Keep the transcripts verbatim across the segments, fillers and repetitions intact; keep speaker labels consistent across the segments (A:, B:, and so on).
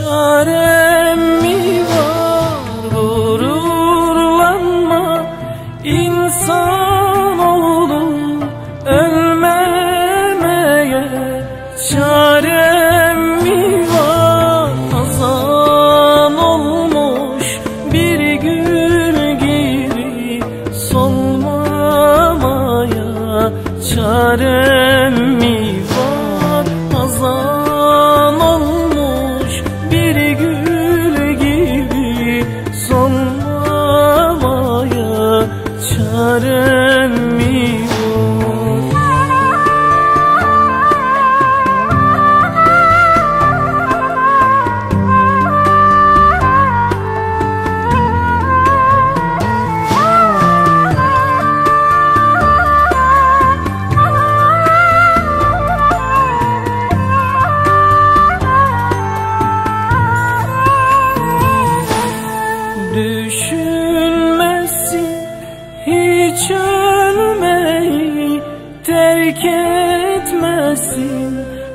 A: çarem mi var? Gururlanma insanoğlu, ölmemeye çarem mi var? Azan olmuş bir gül gibi solmamaya çarem mi var? Azan olmuş bir gül gibi solmamaya çarem mi var? Düşünmesin hiç ölmeyi, terk etmesin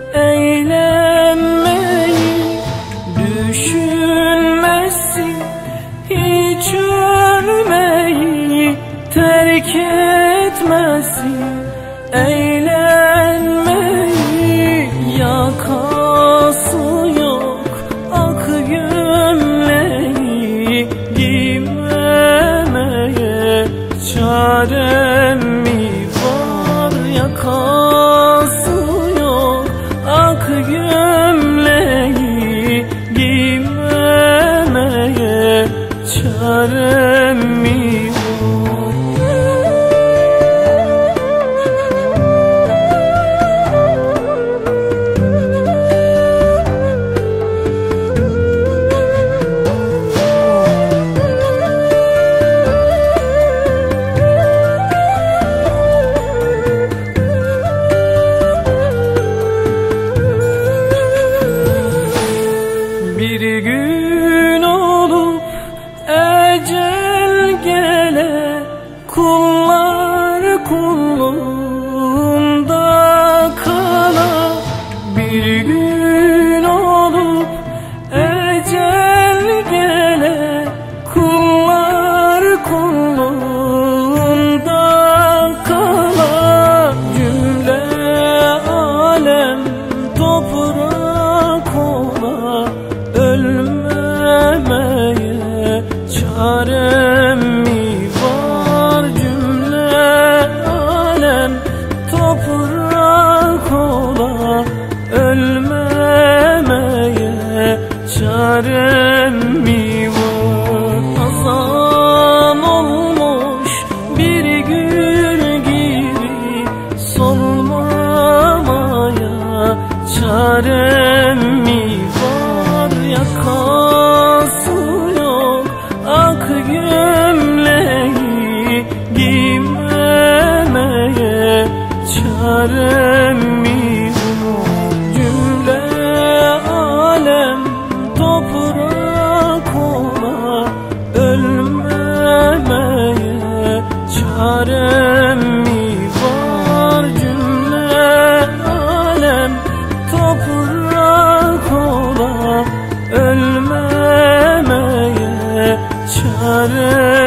A: eğlenmeyi. Düşünmesin hiç ölmeyi, terk etmesin eğlenmeyi. Yakası yok ak gömleği, giymemeye çarem mi var? Yakası yok ak gömleği, giymemeye çarem mi var? Bir gün olup ecel gele, kullar kulluğunda kala. Bir gün olup ecel gele, kullar kulluğunda kala. Cümle alem toprak ola, ölmemeye çarem mi var? Cümle alem toprak ola, ölmemeye çarem mi var? Azan olmuş bir gül gibi solmamaya çarem mi var? Yakası yok ak gömleği, giymemeye çarem mi var? Cümle alem toprak ola, ölmemeye çarem mi var? Cümle alem toprak ola, ölmemeye çare